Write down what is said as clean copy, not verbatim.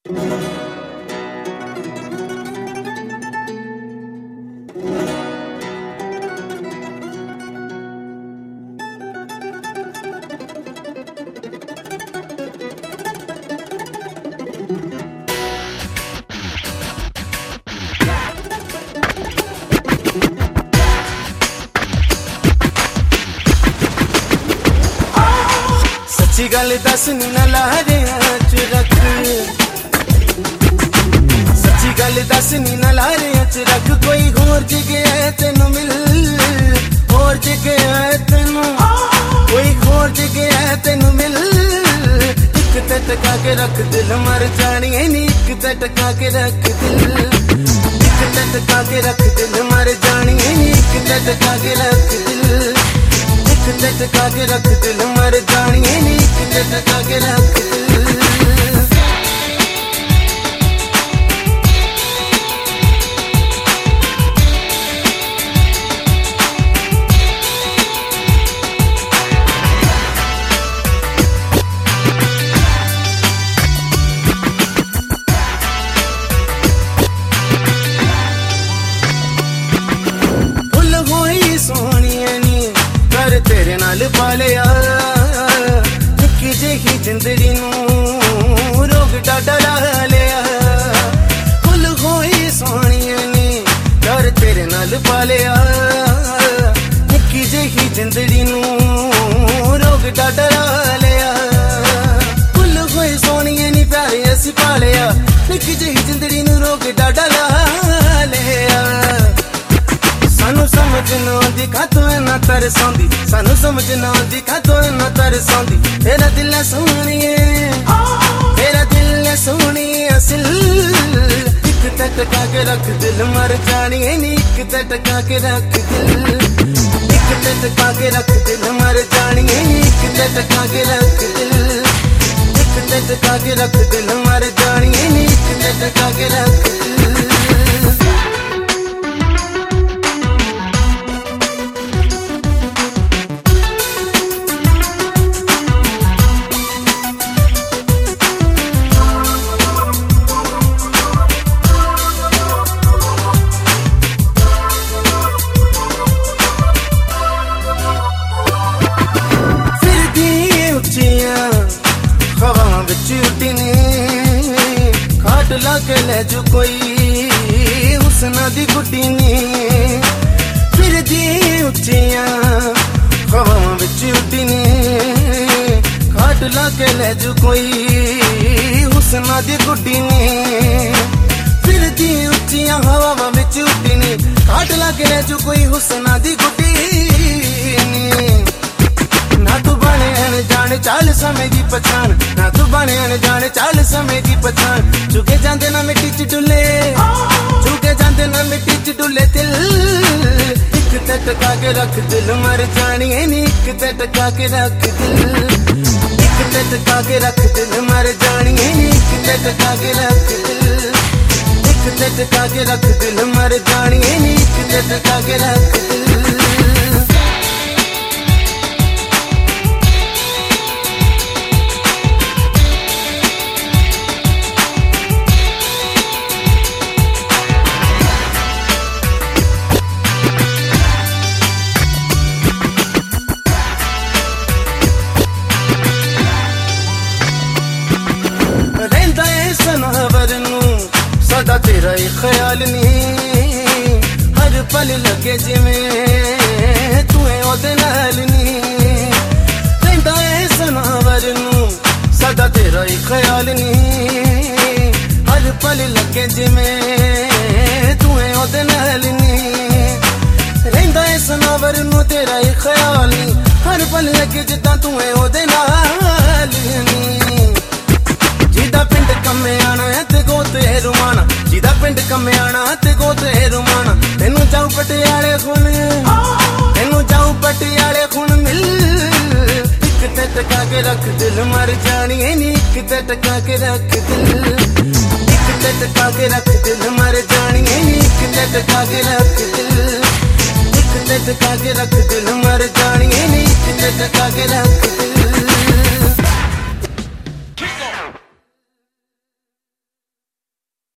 सच्ची गल दस नी ना लारियां च रख, सच्ची गल दस नी ना लारियां च रख। कोई होर जगह तेनू मिल, होर जगह तेनू, कोई होर जगह तेनू मिल। एक ते टका के रख दिल मर जानी नी, एक ते टका के रख दिल, एक ते टका के रख दिल मर जानी नी, एक ते टका के रख दिल, एक ते टका के रख दिल मर जानी नी, एक ते टका के रख दिल। फुल होई सोहणिया नी कर तेरे नाल पालिया, निक्की जेही जिंदड़ी नू रोग डाडा ला लिया। फुल होई सोहणिया नी कर तेरे नाल पालिया, निक्की जेही जिंदड़ी नू रोग डाडा ला लिया। फुल होई सोहणिया नी प्यारे असी पालिया, निक्की जेही जिंदड़ी नू रोग डाडा ला लिया। सानू समझ ना आंदी कातों ना तरसोंदी, सानू समझ ना आंदी कातों ना तरसोंदी। तेरा दिल है सोहणिए, तेरा दिल है सोहणिए असल। एक ते टका के रख दिल मर जानी नी, एक ते टका के रख दिल, एक ते टका के रख दिल मर जानी नी, एक ते टका के रख दिल, एक ते टका के रख दिल मर जानी नी, एक ते टका के रख दिल। हवां विच उड्डने खाट ला के ले जो कोई हुस्ना दी गुड्डी ने। फिर दी उच्चियां हवां विच उड्डने खाट ला के ले जो कोई हुस्ना दी गुड्डी ने। फिर दी उच्चियां हवां विच उड्डने खाट ला के ले जो कोई हुस्ना दी गुड्डी ने। ना तू बने अनजान चाल समय दी पछाण, ना तू बने अनजान चाल समय दी पछाण। चुके जांदे ना मिट्टी च डुले, चुके जांदे ना मिट्टी च डुले दिल। एक ते टका के रख दिल मर जानी नी, एक ते टका के रख दिल, एक ते टका के रख दिल मर जानी नी, एक ते टका के रख दिल, एक ते टका के रख दिल मर जानी नी, एक ते टका के रख दिल। सनावर नू सदा तेरा ही ख्याल नी, हर पल लगे जिवें तू है ओदे नाल नी। रहिंदा है सनावर नू सदा तेरा ही ख्याल नी, हर पल लगे जिवें तू है ओदे नाल नी। रहिंदा है सनावर नू तेरा ही ख्याल नी, हर पल लगे जिद्दां तू है ओदे नाल नी। जिदा पिंड कम्मे आना है ते गोते रुमाना, जिदा पिंड कम्मे आना ते गोते रुमाना। तेनू जाऊं पटियाले खून, तेनू जाऊं पटियाले खून मिल। एक ते टका के रख दिल मर जानी नी, एक ते टका के रख दिल, एक ते टका के रख दिल मर जानी नी, एक ते टका के रख दिल, एक ते टका के रख दिल मर जानी नी, एक ते टका के रख दिल।